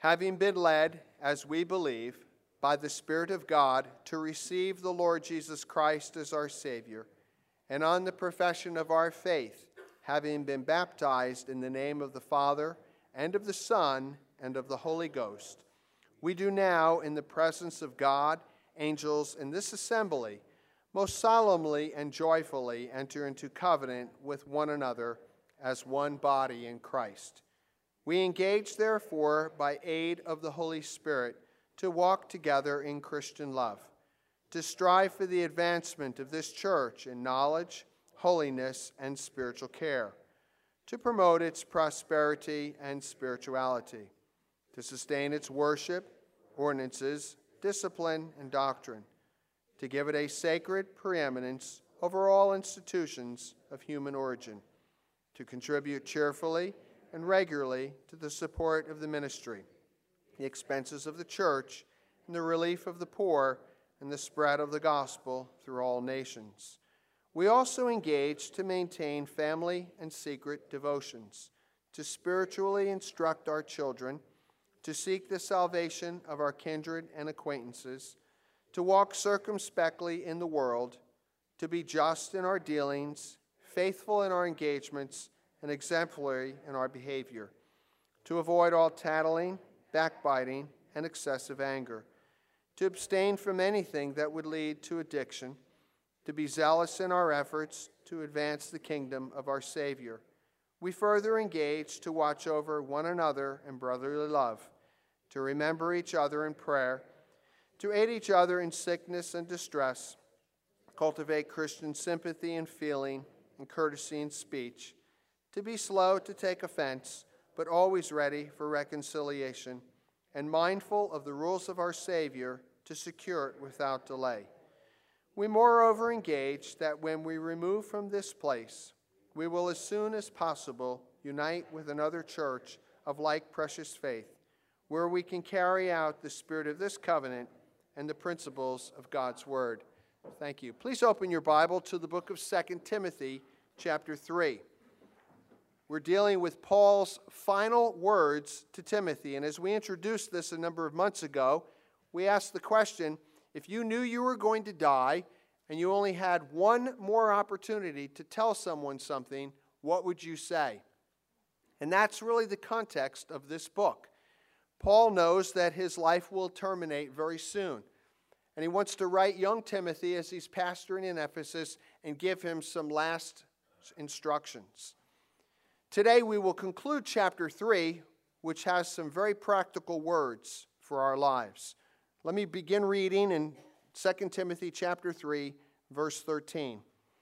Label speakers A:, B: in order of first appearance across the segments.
A: having been led, as we believe, by the Spirit of God to receive the Lord Jesus Christ as our Savior, and on the profession of our faith, having been baptized in the name of the Father, and of the Son, and of the Holy Ghost, we do now, in the presence of God, angels, and this assembly, most solemnly and joyfully enter into covenant with one another as one body in Christ. We engage, therefore, by aid of the Holy Spirit, to walk together in Christian love, to strive for the advancement of this church in knowledge, holiness, and spiritual care, to promote its prosperity and spirituality, to sustain its worship, ordinances, discipline, and doctrine, to give it a sacred preeminence over all institutions of human origin, to contribute cheerfully and regularly to the support of the ministry, the expenses of the church, and the relief of the poor, and the spread of the gospel through all nations. We also engage to maintain family and secret devotions, to spiritually instruct our children, to seek the salvation of our kindred and acquaintances, to walk circumspectly in the world, to be just in our dealings, faithful in our engagements, and exemplary in our behavior, to avoid all tattling, backbiting, and excessive anger, to abstain from anything that would lead to addiction, to be zealous in our efforts to advance the kingdom of our Savior. We further engage to watch over one another in brotherly love, to remember each other in prayer, to aid each other in sickness and distress, cultivate Christian sympathy and feeling, and courtesy in speech, to be slow to take offense, but always ready for reconciliation, and mindful of the rules of our Savior to secure it without delay. We moreover engage that when we remove from this place, we will as soon as possible unite with another church of like precious faith, where we can carry out the spirit of this covenant and the principles of God's word. Thank you. Please open your Bible to the book of 2 Timothy, chapter 3. We're dealing with Paul's final words to Timothy, and as we introduced this a number of months ago, we asked the question, if you knew you were going to die and you only had one more opportunity to tell someone something, what would you say? And that's really the context of this book. Paul knows that his life will terminate very soon, and he wants to write young Timothy as he's pastoring in Ephesus and give him some last instructions. Today we will conclude chapter 3, which has some very practical words for our lives. Let me begin reading in 2 Timothy chapter 3, verse 13.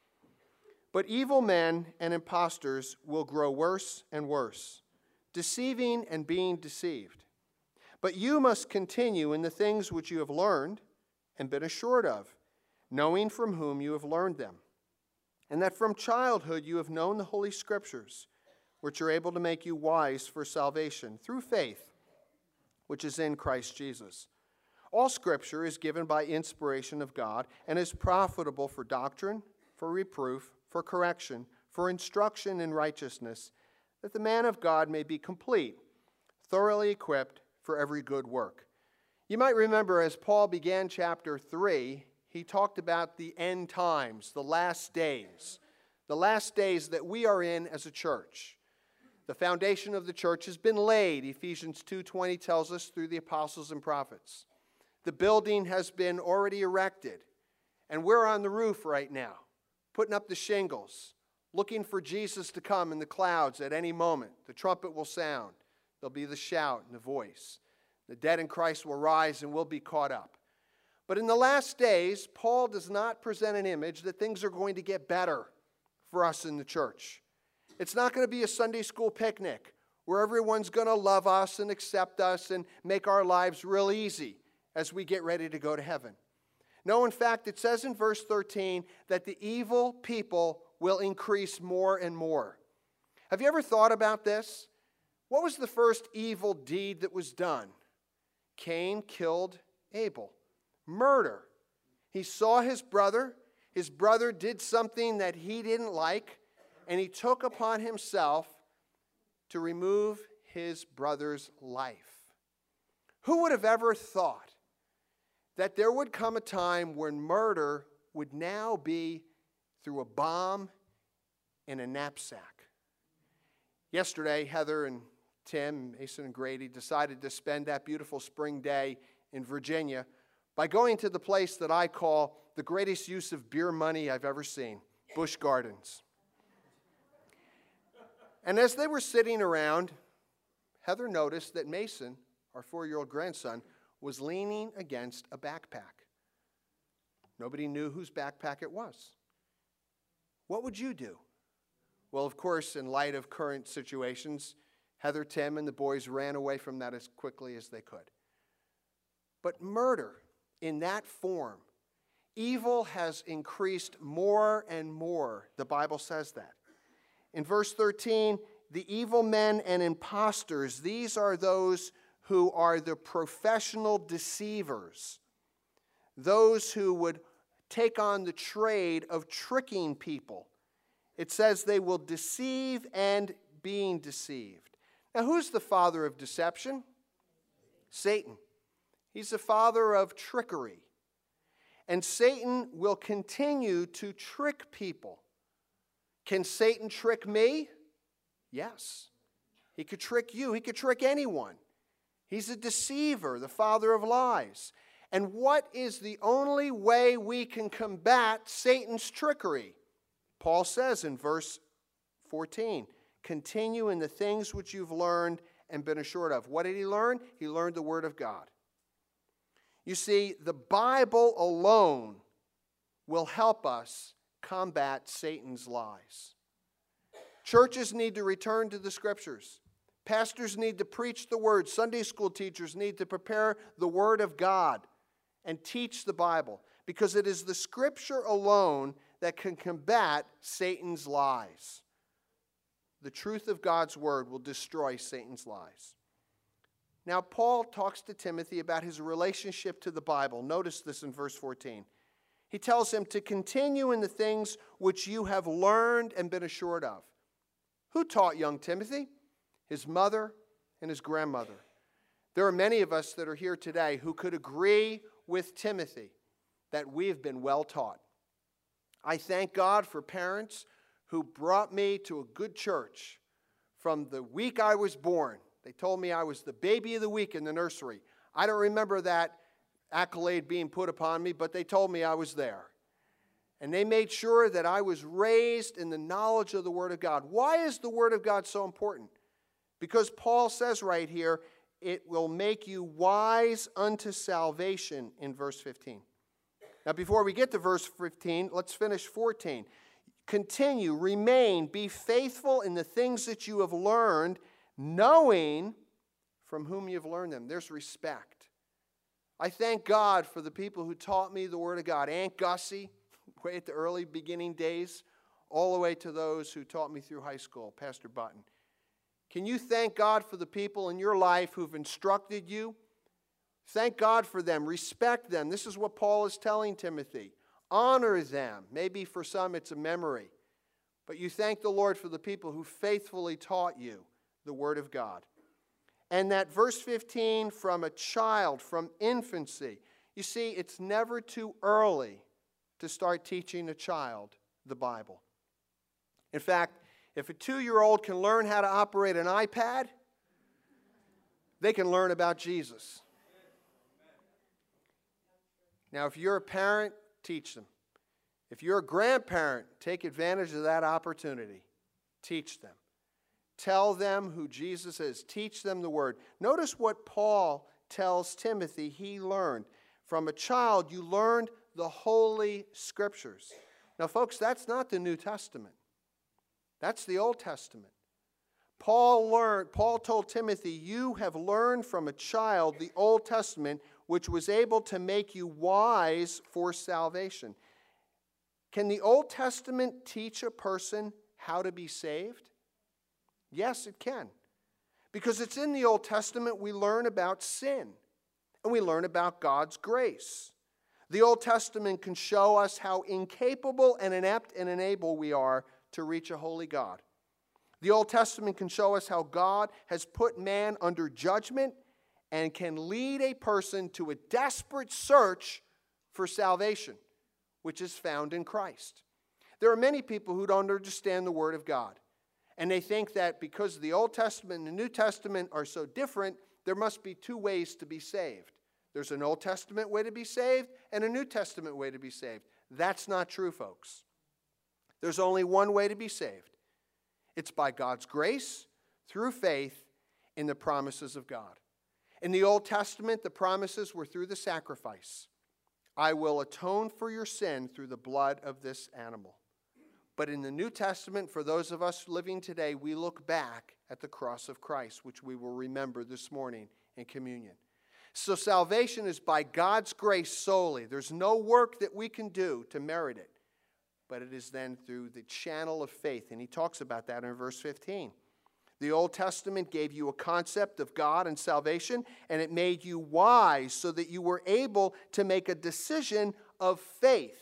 A: But evil men and impostors will grow worse and worse, deceiving and being deceived. But you must continue in the things which you have learned and been assured of, knowing from whom you have learned them, and that from childhood you have known the Holy Scriptures, which are able to make you wise for salvation through faith, which is in Christ Jesus. All Scripture is given by inspiration of God and is profitable for doctrine, for reproof, for correction, for instruction in righteousness, that the man of God may be complete, thoroughly equipped for every good work. You might remember as Paul began chapter 3, he talked about the end times, the last days that we are in as a church. The foundation of the church has been laid, Ephesians 2:20 tells us, through the apostles and prophets. The building has been already erected, and we're on the roof right now, putting up the shingles, looking for Jesus to come in the clouds at any moment. The trumpet will sound. There'll be the shout and the voice. The dead in Christ will rise and we'll be caught up. But in the last days, Paul does not present an image that things are going to get better for us in the church. It's not going to be a Sunday school picnic where everyone's going to love us and accept us and make our lives real easy as we get ready to go to heaven. No, in fact, it says in verse 13 that the evil people will increase more and more. Have you ever thought about this? What was the first evil deed that was done? Cain killed Abel. Murder. He saw his brother. His brother did something that he didn't like, and he took upon himself to remove his brother's life. Who would have ever thought that there would come a time when murder would now be through a bomb in a knapsack? Yesterday, Heather and Tim, Mason and Grady decided to spend that beautiful spring day in Virginia by going to the place that I call the greatest use of beer money I've ever seen, Busch Gardens. And as they were sitting around, Heather noticed that Mason, our 4-year-old grandson, was leaning against a backpack. Nobody knew whose backpack it was. What would you do? Well, of course, in light of current situations, Heather, Tim, and the boys ran away from that as quickly as they could. But murder in that form, evil has increased more and more. The Bible says that. In verse 13, the evil men and impostors, these are those who are the professional deceivers, those who would take on the trade of tricking people. It says they will deceive and being deceived. Now, who's the father of deception? Satan. He's the father of trickery. And Satan will continue to trick people. Can Satan trick me? Yes. He could trick you. He could trick anyone. He's a deceiver, the father of lies. And what is the only way we can combat Satan's trickery? Paul says in verse 14, continue in the things which you've learned and been assured of. What did he learn? He learned the Word of God. You see, the Bible alone will help us combat Satan's lies. Churches need to return to the Scriptures. Pastors need to preach the Word. Sunday school teachers need to prepare the Word of God and teach the Bible, because it is the Scripture alone that can combat Satan's lies. The truth of God's Word will destroy Satan's lies. Now, Paul talks to Timothy about his relationship to the Bible. Notice this in verse 14. He tells him to continue in the things which you have learned and been assured of. Who taught young Timothy? His mother and his grandmother. There are many of us that are here today who could agree with Timothy that we have been well taught. I thank God for parents who brought me to a good church from the week I was born. They told me I was the baby of the week in the nursery. I don't remember that accolade being put upon me, but they told me I was there. And they made sure that I was raised in the knowledge of the Word of God. Why is the Word of God so important? Because Paul says right here, it will make you wise unto salvation in verse 15. Now, before we get to verse 15, let's finish 14. Continue, remain, be faithful in the things that you have learned, knowing from whom you've learned them. There's respect. I thank God for the people who taught me the Word of God. Aunt Gussie, way at the early beginning days, all the way to those who taught me through high school, Pastor Button. Can you thank God for the people in your life who've instructed you? Thank God for them. Respect them. This is what Paul is telling Timothy. Honor them. Maybe for some it's a memory. But you thank the Lord for the people who faithfully taught you the Word of God. And that verse 15, from a child, from infancy. You see, it's never too early to start teaching a child the Bible. In fact, if a 2-year-old can learn how to operate an iPad, they can learn about Jesus. Now, if you're a parent, teach them. If you're a grandparent, take advantage of that opportunity. Teach them. Tell them who Jesus is. Teach them the Word. Notice what Paul tells Timothy he learned. From a child, you learned the Holy Scriptures. Now, folks, that's not the New Testament. That's the Old Testament. Paul told Timothy, you have learned from a child the Old Testament, which was able to make you wise for salvation. Can the Old Testament teach a person how to be saved? Yes, it can. Because it's in the Old Testament we learn about sin, and we learn about God's grace. The Old Testament can show us how incapable and inept and unable we are to reach a holy God. The Old Testament can show us how God has put man under judgment and can lead a person to a desperate search for salvation, which is found in Christ. There are many people who don't understand the Word of God, and they think that because the Old Testament and the New Testament are so different, there must be two ways to be saved. There's an Old Testament way to be saved and a New Testament way to be saved. That's not true, folks. There's only one way to be saved. It's by God's grace, through faith in the promises of God. In the Old Testament, the promises were through the sacrifice. I will atone for your sin through the blood of this animal. But in the New Testament, for those of us living today, we look back at the cross of Christ, which we will remember this morning in communion. So salvation is by God's grace solely. There's no work that we can do to merit it. But it is then through the channel of faith. And he talks about that in verse 15. The Old Testament gave you a concept of God and salvation, and it made you wise so that you were able to make a decision of faith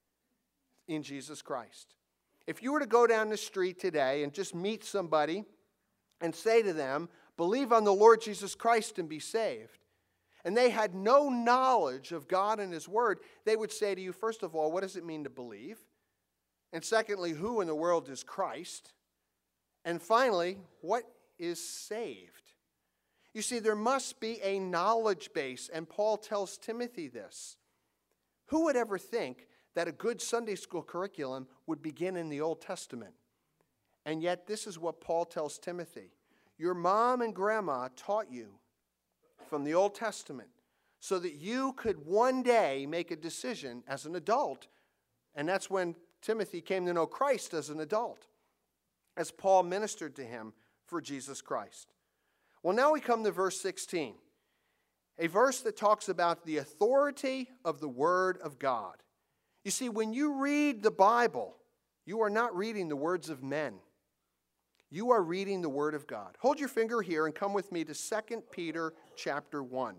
A: in Jesus Christ. If you were to go down the street today and just meet somebody and say to them, believe on the Lord Jesus Christ and be saved, and they had no knowledge of God and His Word, they would say to you, first of all, what does it mean to believe? And secondly, who in the world is Christ? And finally, what is saved? You see, there must be a knowledge base, and Paul tells Timothy this. Who would ever think that a good Sunday school curriculum would begin in the Old Testament? And yet, this is what Paul tells Timothy. Your mom and grandma taught you from the Old Testament so that you could one day make a decision as an adult. And that's when Timothy came to know Christ as an adult, as Paul ministered to him for Jesus Christ. Well, now we come to verse 16, a verse that talks about the authority of the Word of God. You see, when you read the Bible, you are not reading the words of men. You are reading the Word of God. Hold your finger here and come with me to 2 Peter chapter 1.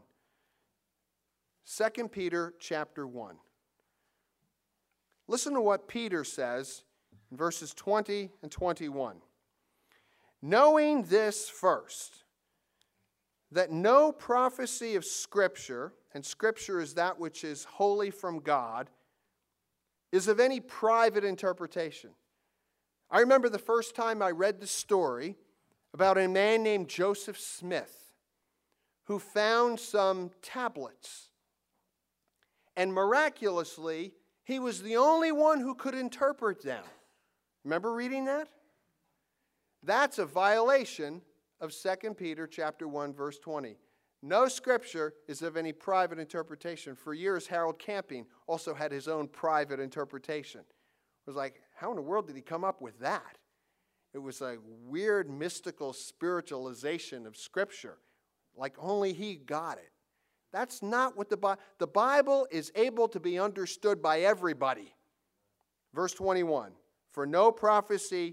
A: 2 Peter chapter 1. Listen to what Peter says in verses 20 and 21. Knowing this first, that no prophecy of Scripture, and Scripture is that which is wholly from God, is of any private interpretation. I remember the first time I read the story about a man named Joseph Smith who found some tablets. And miraculously, he was the only one who could interpret them. Remember reading that? That's a violation of 2 Peter chapter 1, verse 20. No Scripture is of any private interpretation. For years, Harold Camping also had his own private interpretation. It was like, how in the world did he come up with that? It was a weird, mystical spiritualization of Scripture. Like only he got it. That's not what the Bible is able to be understood by everybody. Verse 21, for prophecy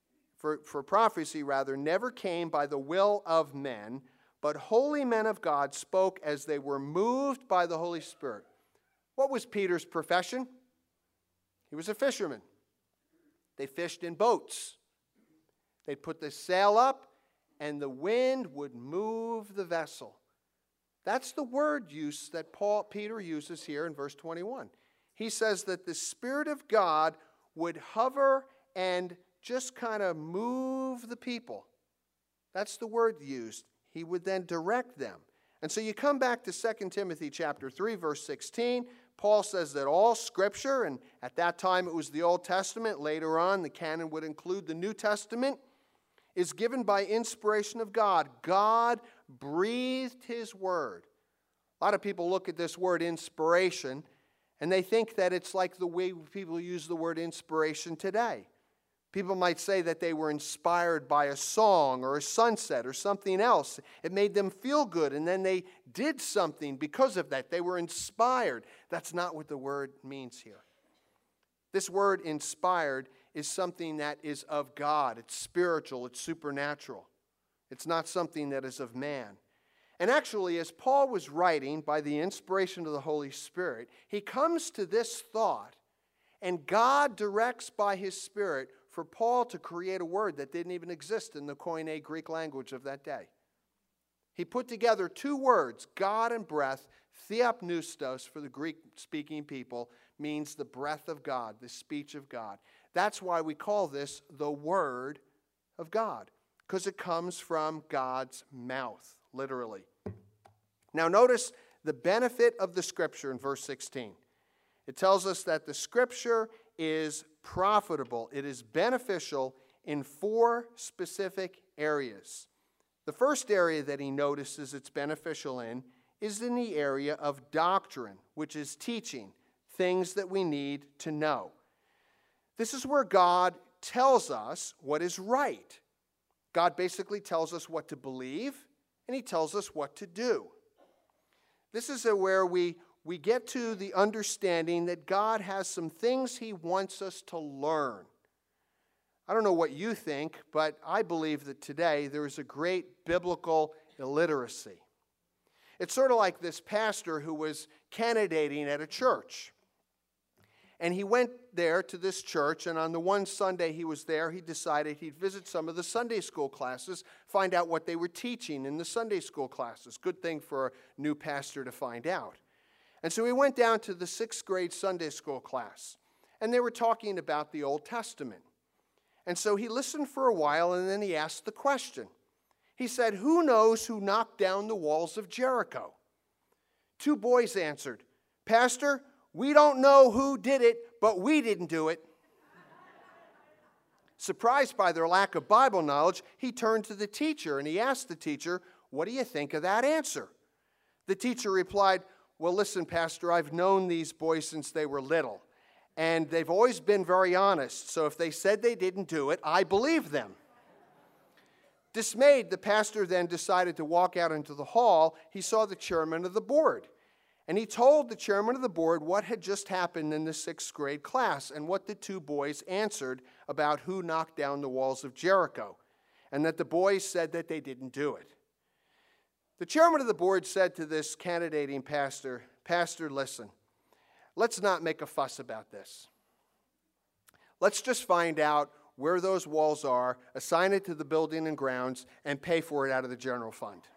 A: never came by the will of men, but holy men of God spoke as they were moved by the Holy Spirit. What was Peter's profession? He was a fisherman. They fished in boats. They'd put the sail up, and the wind would move the vessel. That's the word use that Peter uses here in verse 21. He says that the Spirit of God would hover and just kind of move the people. That's the word used. He would then direct them. And so you come back to 2 Timothy chapter 3, verse 16. Paul says that all Scripture, and at that time it was the Old Testament, later on the canon would include the New Testament, is given by inspiration of God. God breathed His word. A lot of people look at this word inspiration, and they think that it's like the way people use the word inspiration today. People might say that they were inspired by a song or a sunset or something else. It made them feel good, and then they did something because of that. They were inspired. That's not what the word means here. This word inspired is something that is of God. It's spiritual. It's supernatural. It's not something that is of man. And actually, as Paul was writing by the inspiration of the Holy Spirit, he comes to this thought, and God directs by His Spirit for Paul to create a word that didn't even exist in the Koine Greek language of that day. He put together two words, God and breath. Theopneustos, for the Greek-speaking people, means the breath of God, the speech of God. That's why we call this the Word of God, because it comes from God's mouth, literally. Now notice the benefit of the Scripture in verse 16. It tells us that the Scripture is profitable. It is beneficial in four specific areas. The first area that he notices it's beneficial in is in the area of doctrine, which is teaching, things that we need to know. This is where God tells us what is right. God basically tells us what to believe, and he tells us what to do. This is where we get to the understanding that God has some things he wants us to learn. I don't know what you think, but I believe that today there is a great biblical illiteracy. It's sort of like this pastor who was candidating at a church. And he went there to this church, and on the one Sunday he was there, he decided he'd visit some of the Sunday school classes, find out what they were teaching in the Sunday school classes. Good thing for a new pastor to find out. And so he went down to the 6th grade Sunday school class, and they were talking about the Old Testament. And so he listened for a while, and then he asked the question. He said, "Who knows who knocked down the walls of Jericho?" Two boys answered, "Pastor, we don't know who did it, but we didn't do it." Surprised by their lack of Bible knowledge, he turned to the teacher and he asked the teacher, "What do you think of that answer?" The teacher replied, "Well, listen, Pastor, I've known these boys since they were little, and they've always been very honest, so if they said they didn't do it, I believe them." Dismayed, the pastor then decided to walk out into the hall. He saw the chairman of the board. And he told the chairman of the board what had just happened in the 6th grade class and what the two boys answered about who knocked down the walls of Jericho, and that the boys said that they didn't do it. The chairman of the board said to this candidating pastor, "Pastor, listen, let's not make a fuss about this. Let's just find out where those walls are, assign it to the building and grounds, and pay for it out of the general fund."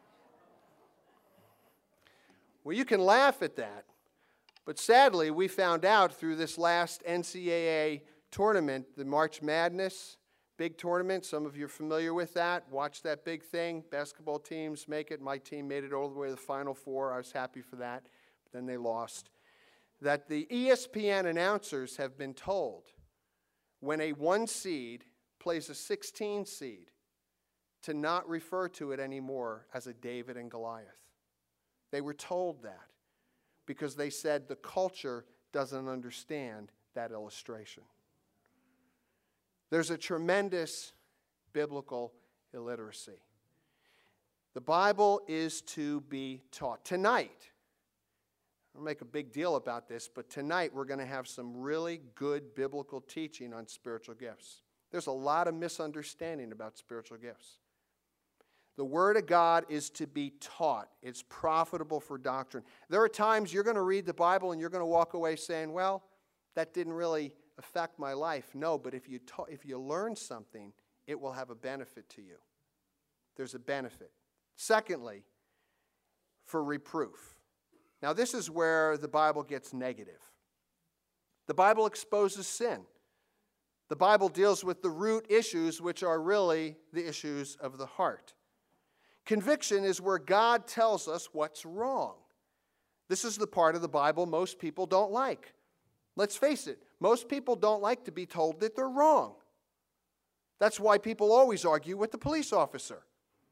A: Well, you can laugh at that, but sadly, we found out through this last NCAA tournament, the March Madness, big tournament. Some of you are familiar with that. Watch that big thing. Basketball teams make it. My team made it all the way to the Final Four. I was happy for that, but then they lost. That the ESPN announcers have been told when a 1 seed plays a 16 seed to not refer to it anymore as a David and Goliath. They were told that because they said the culture doesn't understand that illustration. There's a tremendous biblical illiteracy. The Bible is to be taught. Tonight, I'll make a big deal about this, but tonight we're going to have some really good biblical teaching on spiritual gifts. There's a lot of misunderstanding about spiritual gifts. The Word of God is to be taught. It's profitable for doctrine. There are times you're going to read the Bible and you're going to walk away saying, "Well, that didn't really affect my life." No, but if you learn something, it will have a benefit to you. There's a benefit. Secondly, for reproof. Now, this is where the Bible gets negative. The Bible exposes sin. The Bible deals with the root issues, which are really the issues of the heart. Conviction is where God tells us what's wrong. This is the part of the Bible most people don't like. Let's face it, most people don't like to be told that they're wrong. That's why people always argue with the police officer.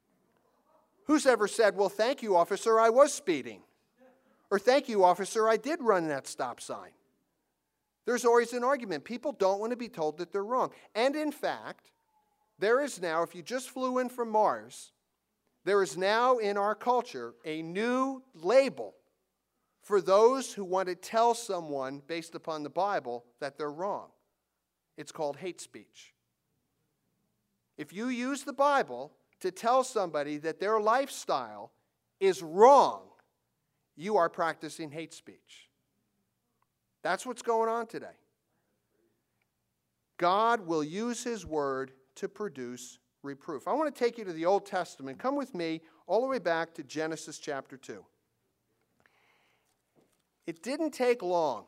A: Who's ever said, "Well, thank you, officer, I was speeding"? Or, "Thank you, officer, I did run that stop sign"? There's always an argument. People don't want to be told that they're wrong. And in fact, there is now, if you just flew in from Mars, there is now in our culture a new label for those who want to tell someone based upon the Bible that they're wrong. It's called hate speech. If you use the Bible to tell somebody that their lifestyle is wrong, you are practicing hate speech. That's what's going on today. God will use His Word to produce reproof. I want to take you to the Old Testament. Come with me all the way back to Genesis chapter 2. It didn't take long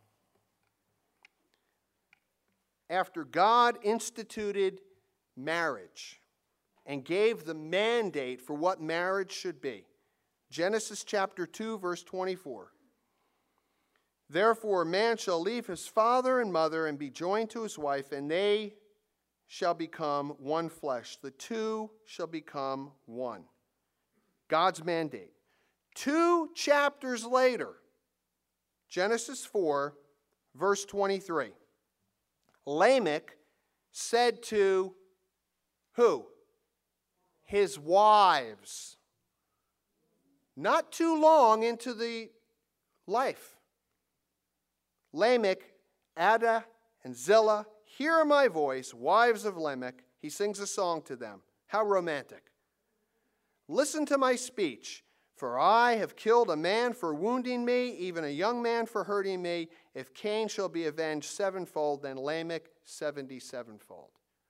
A: after God instituted marriage and gave the mandate for what marriage should be. Genesis chapter 2, verse 24. Therefore, a man shall leave his father and mother and be joined to his wife, and they shall become one flesh. The two shall become one. God's mandate. 2 chapters later, Genesis 4, verse 23. Lamech said to who? His wives. Not too long into the life. Lamech, Ada, and Zillah, hear my voice, wives of Lamech. He sings a song to them. How romantic. Listen to my speech, for I have killed a man for wounding me, even a young man for hurting me. If Cain shall be avenged sevenfold, then Lamech 77-fold.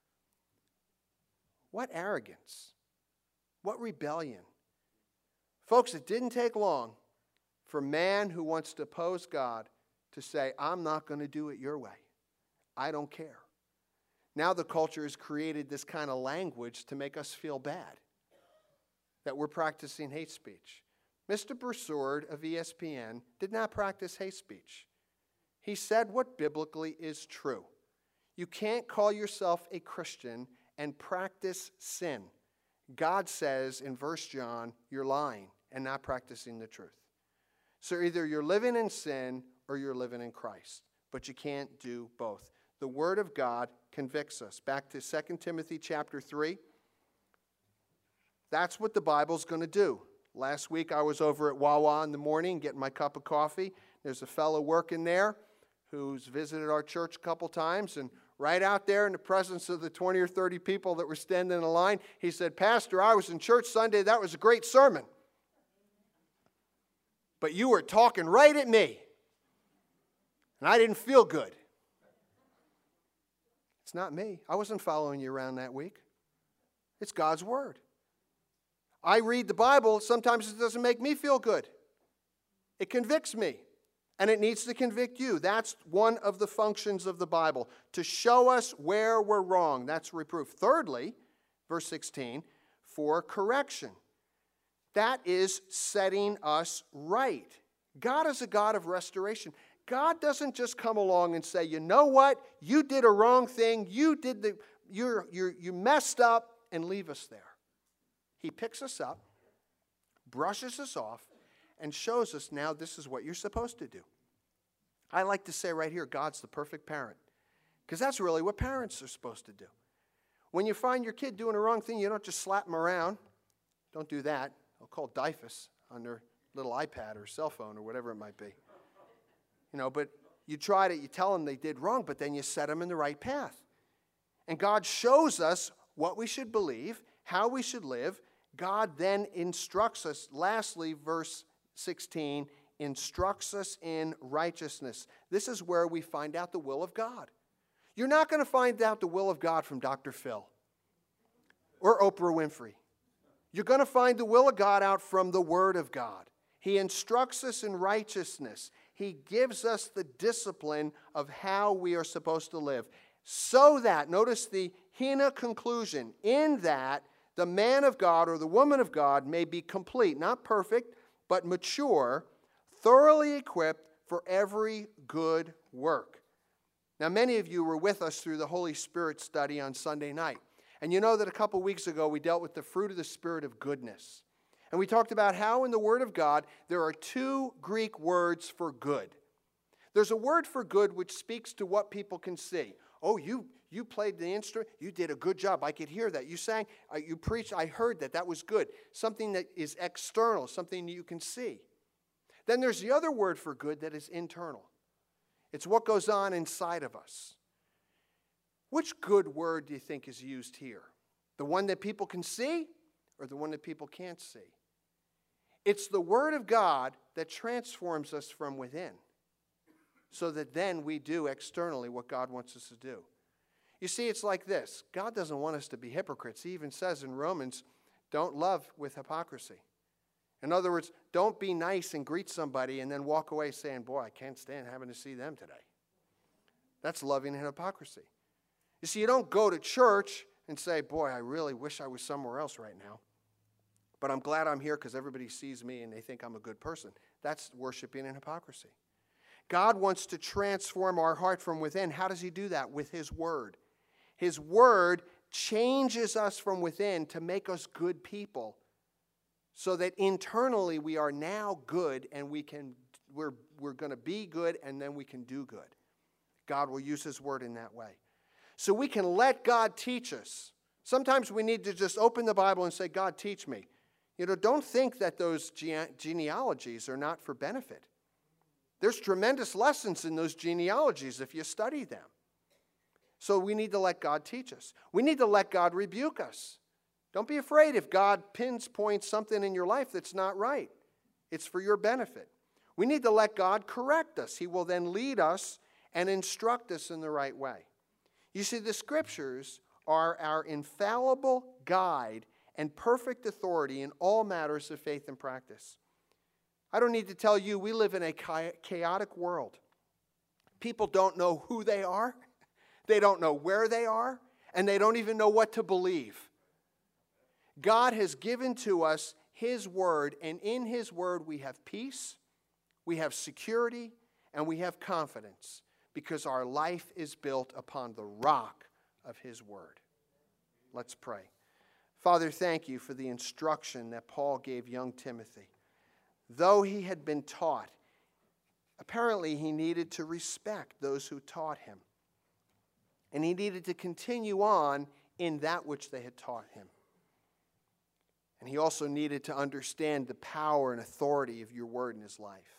A: What arrogance. What rebellion. Folks, it didn't take long for man who wants to oppose God to say, I'm not going to do it your way. I don't care. Now the culture has created this kind of language to make us feel bad that we're practicing hate speech. Mr. Broussard of ESPN did not practice hate speech. He said what biblically is true. You can't call yourself a Christian and practice sin. God says in 1 John, you're lying and not practicing the truth. So either you're living in sin or you're living in Christ. But you can't do both. The Word of God convicts us. Back to 2 Timothy chapter 3. That's what the Bible's going to do. Last week I was over at Wawa in the morning getting my cup of coffee. There's a fellow working there who's visited our church a couple times, and right out there in the presence of the 20 or 30 people that were standing in a line, he said, Pastor, I was in church Sunday. That was a great sermon. But you were talking right at me, and I didn't feel good. It's not me. I wasn't following you around that week. It's God's Word. I read the Bible. Sometimes it doesn't make me feel good. It convicts me, and it needs to convict you. That's one of the functions of the Bible, to show us where we're wrong. That's reproof. Thirdly, verse 16, for correction. That is setting us right. God is a God of restoration. God doesn't just come along and say, you know what? You did a wrong thing. You messed up, and leave us there. He picks us up, brushes us off, and shows us now this is what you're supposed to do. I like to say right here, God's the perfect parent, because that's really what parents are supposed to do. When you find your kid doing a wrong thing, you don't just slap them around. Don't do that. I'll call DIFUS on their little iPad or cell phone or whatever it might be. But you tried it, you tell them they did wrong, but then you set them in the right path. And God shows us what we should believe, how we should live. God then instructs us. Lastly, verse 16, instructs us in righteousness. This is where we find out the will of God. You're not going to find out the will of God from Dr. Phil or Oprah Winfrey. You're going to find the will of God out from the Word of God. He instructs us in righteousness. He gives us the discipline of how we are supposed to live. So that, notice the hina conclusion, in that the man of God or the woman of God may be complete, not perfect, but mature, thoroughly equipped for every good work. Now, many of you were with us through the Holy Spirit study on Sunday night. And you know that a couple weeks ago we dealt with the fruit of the Spirit of goodness. And we talked about how in the Word of God there are 2 Greek words for good. There's a word for good which speaks to what people can see. Oh, you played the instrument. You did a good job. I could hear that. You sang. You preached. I heard that. That was good. Something that is external, something that you can see. Then there's the other word for good that is internal. It's what goes on inside of us. Which good word do you think is used here? The one that people can see or the one that people can't see? It's the Word of God that transforms us from within so that then we do externally what God wants us to do. You see, it's like this. God doesn't want us to be hypocrites. He even says in Romans, don't love with hypocrisy. In other words, don't be nice and greet somebody and then walk away saying, boy, I can't stand having to see them today. That's loving in hypocrisy. You see, you don't go to church and say, boy, I really wish I was somewhere else right now. But I'm glad I'm here because everybody sees me and they think I'm a good person. That's worshiping in hypocrisy. God wants to transform our heart from within. How does he do that? With his word. His word changes us from within to make us good people, so that internally we are now good and we're going to be good and then we can do good. God will use his word in that way. So we can let God teach us. Sometimes we need to just open the Bible and say, God, teach me. Don't think that those genealogies are not for benefit. There's tremendous lessons in those genealogies if you study them. So we need to let God teach us. We need to let God rebuke us. Don't be afraid if God pinpoints something in your life that's not right. It's for your benefit. We need to let God correct us. He will then lead us and instruct us in the right way. You see, the Scriptures are our infallible guide and perfect authority in all matters of faith and practice. I don't need to tell you, we live in a chaotic world. People don't know who they are, they don't know where they are, and they don't even know what to believe. God has given to us his word, and in his word we have peace, we have security, and we have confidence, because our life is built upon the rock of his word. Let's pray. Father, thank you for the instruction that Paul gave young Timothy. Though he had been taught, apparently he needed to respect those who taught him. And he needed to continue on in that which they had taught him. And he also needed to understand the power and authority of your word in his life.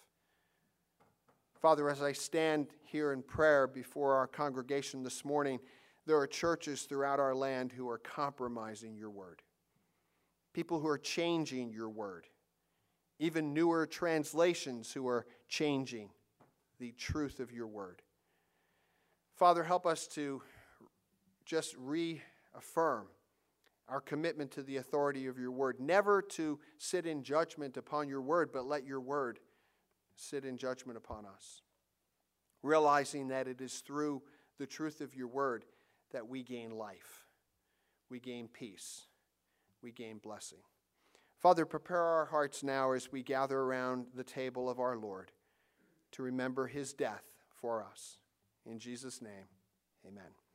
A: Father, as I stand here in prayer before our congregation this morning, there are churches throughout our land who are compromising your word. People who are changing your word. Even newer translations who are changing the truth of your word. Father, help us to just reaffirm our commitment to the authority of your word. Never to sit in judgment upon your word, but let your word sit in judgment upon us. Realizing that it is through the truth of your word that we gain life, we gain peace, we gain blessing. Father, prepare our hearts now as we gather around the table of our Lord to remember his death for us. In Jesus' name, amen.